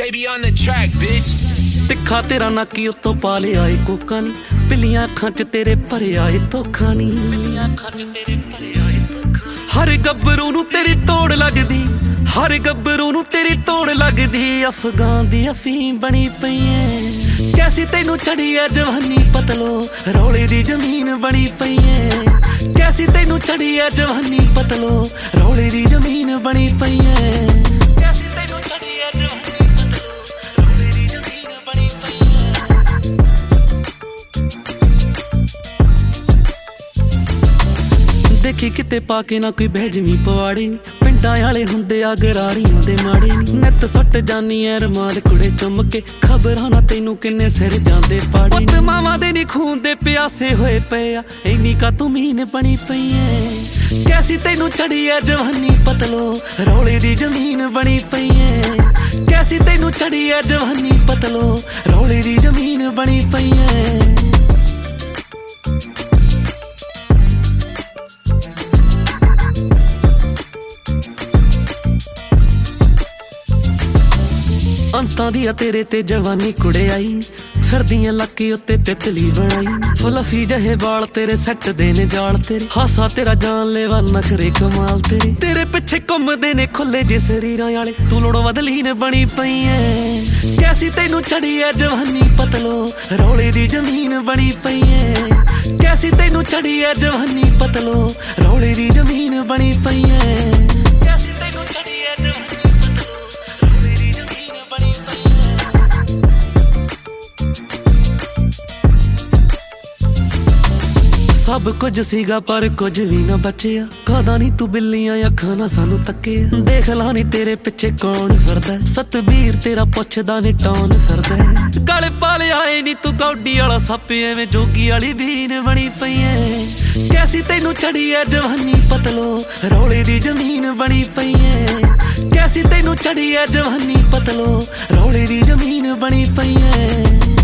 JB on the track, bitch. ਤਿੱਖਾ ਤੇਰਾ ਨਾਕੀ ਉੱਤੋਂ ਪਾ ਲਿਆ ਏ ਕੋਕਾ ਨੀ, ਪਿੱਲੀਆਂ ਅੱਖਾਂ 'ਚ ਤੇਰੇ ਭਰਿਆ ਏ ਧੋਖਾ ਨੀ, ਪਿੱਲੀਆਂ ਅੱਖਾਂ 'ਚ ਤੇਰੇ ਭਰਿਆ ਏ ਧੋਖਾ। ਹਰ ਗੱਭਰੂ ਨੂੰ ਤੇਰੀ ਤੋੜ ਲੱਗਦੀ, ਹਰ ਗੱਭਰੂ ਨੂੰ ਤੇਰੀ ਤੋੜ ਲੱਗਦੀ, ਅਫਗਾਨ ਦੀ ਅਫੀਮ ਬਣੀ ਪਈ ਏ। ਕੈਸੀ ਤੈਨੂੰ ਚੜੀ ਐ ਜਵਾਨੀ ਪਤਲੋ, ਰੌਲੇ ਦੀ ਜ਼ਮੀਨ ਬਣੀ ਪਈ ਏ। ਕੈਸੀ ਤੈਨੂੰ ਚੜੀ ਐ ਜਵਾਨੀ ਪਤਲੋ, ਰੌਲੇ ਦੀ ਜ਼ਮੀਨ ਬਣੀ ਪਈ ਏ। ਕੈਸੀ ਤੈਨੂੰ ਚੜੀ ਐ ਜਵਾਨੀ ਪਤਲੋ, ਰੌਲੇ ਦੀ ਜ਼ਮੀਨ ਬਣੀ ਪਈ ਏ। ਦੇਖੀ ਕਿਤੇ ਪਾ ਕੇ ਨਾ ਕੋਈ ਬਹਿਜਵੀਂ ਪਵਾੜੇ, ਪਿੰਡਾਂ ਵਾਲੇ ਹੁੰਦੇ ਆ ਗਰਾਰੀਆਂ ਦੇ ਮਾੜੇ ਨੀ। ਨਿੱਤ ਸੁੱਟ ਜਾਨੀ ਐ ਰਮਾਲ ਕੁੜੇ ਚੁੰਮ ਕੇ, ਖਬਰਾਂ ਨਾ ਤੈਨੂੰ ਕਿੰਨੇ ਸਿਰ ਜਾਂਦੇ ਪਾੜੇ। ਪੁੱਤ ਮਾਵਾਂ ਦੇ ਨੀ ਖੂਨ ਦੇ ਪਿਆਸੇ ਹੋਏ ਪਏ ਆ, ਇੰਨੀ ਕਾ ਤੂੰ ਮੀਨ ਬਣੀ ਪਈ ਏ। ਕੈਸੀ ਤੈਨੂੰ ਚੜੀ ਐ ਜਵਾਨੀ ਪਤਲੋ, ਰੌਲੇ ਦੀ ਜ਼ਮੀਨ ਬਣੀ ਪਈ ਏ। ਕੈਸੀ ਤੈਨੂੰ ਚੜੀ ਐ ਜਵਾਨੀ ਪਤਲੋ, ਰੌਲੇ ਦੀ ਜ਼ਮੀਨ ਬਣੀ ਪਈ ਏ। ਅੰਤਾਂ ਦੀ ਆ ਤੇਰੇ ਤੇ ਜਵਾਨੀ ਕੁੜੇ ਆਈ, ਫਿਰਦੀਆਂ ਲੱਕੀ ਉੱਤੇ ਤਿਤਲੀ ਬਣਾਈ। ਫਲਫੀ ਜਿਹੇ ਵਾਲ ਤੇਰੇ ਸੱਟ ਦੇ ਨੇ ਜਾਲ ਤੇਰੇ, ਹਾਸਾ ਤੇਰਾ ਜਾਨ ਲੈਵਾ ਨਖਰੇ ਕਮਾਲ ਤੇਰੇ। ਤੇਰੇ ਪਿੱਛੇ ਘੁੰਮਦੇ ਨੇ ਖੁੱਲੇ ਜੇ ਸਰੀਰਾਂ ਵਾਲੇ, ਤੂੰ ਲੋੜੋਂ ਬਦਲੀ ਨੇ ਬਣੀ ਪਈ ਏ। ਕੈਸੀ ਤੈਨੂੰ ਚੜੀ ਐ ਜਵਾਨੀ ਪਤਲੋ, ਰੌਲੇ ਦੀ ਜ਼ਮੀਨ ਬਣੀ ਪਈ ਏ। ਕੈਸੀ ਤੈਨੂੰ ਚੜੀ ਐ ਜਵਾਨੀ ਪਤਲੋ, ਰੌਲੇ ਦੀ ਜ਼ਮੀਨ ਬਣੀ ਪਈ ਏ। ਕੈਸੀ ਤੈਨੂੰ ਚੜੀ ਐ ਜਵਾਨੀ ਪਤਲੋ, ਰੌਲੇ ਦੀ ਜ਼ਮੀਨ ਬਣੀ ਪਈ ਏ। ਸਭ ਕੁਝ ਸੀਗਾ ਪਰ ਕੁਝ ਵੀ ਨਾ ਬਚਿਆ, ਕਾਦਾ ਨੀ ਤੂੰ ਬਿੱਲੀਆਂ ਅੱਖਾਂ ਨਾਲ ਸਾਨੂੰ ਤੱਕਿਆ। ਦੇਖ ਲਾ ਨੀ ਤੇਰੇ ਪਿੱਛੇ ਕੌਣ ਫਿਰਦਾ, ਸਤਬੀਰ ਤੇਰਾ ਪੁੱਛਦਾ ਨੀ ਟੌਨ ਫਿਰਦਾ। ਗਲ ਪਾ ਲਿਆ ਏ ਨੀ ਤੂੰ ਗੌਡੀ ਵਾਲਾ ਸੱਪ, ਐਵੇਂ ਜੋਗੀ ਵਾਲੀ ਬੀਨ ਬਣੀ ਪਈ ਏ। ਕੈਸੀ ਤੈਨੂੰ ਚੜੀ ਐ ਜਵਾਨੀ ਪਤਲੋ, ਰੌਲੇ ਦੀ ਜ਼ਮੀਨ ਬਣੀ ਪਈ ਏ। ਕੈਸੀ ਤੈਨੂੰ ਚੜੀ ਐ ਜਵਾਨੀ ਪਤਲੋ, ਰੌਲੇ ਦੀ ਜ਼ਮੀਨ ਬਣੀ ਪਈ ਏ।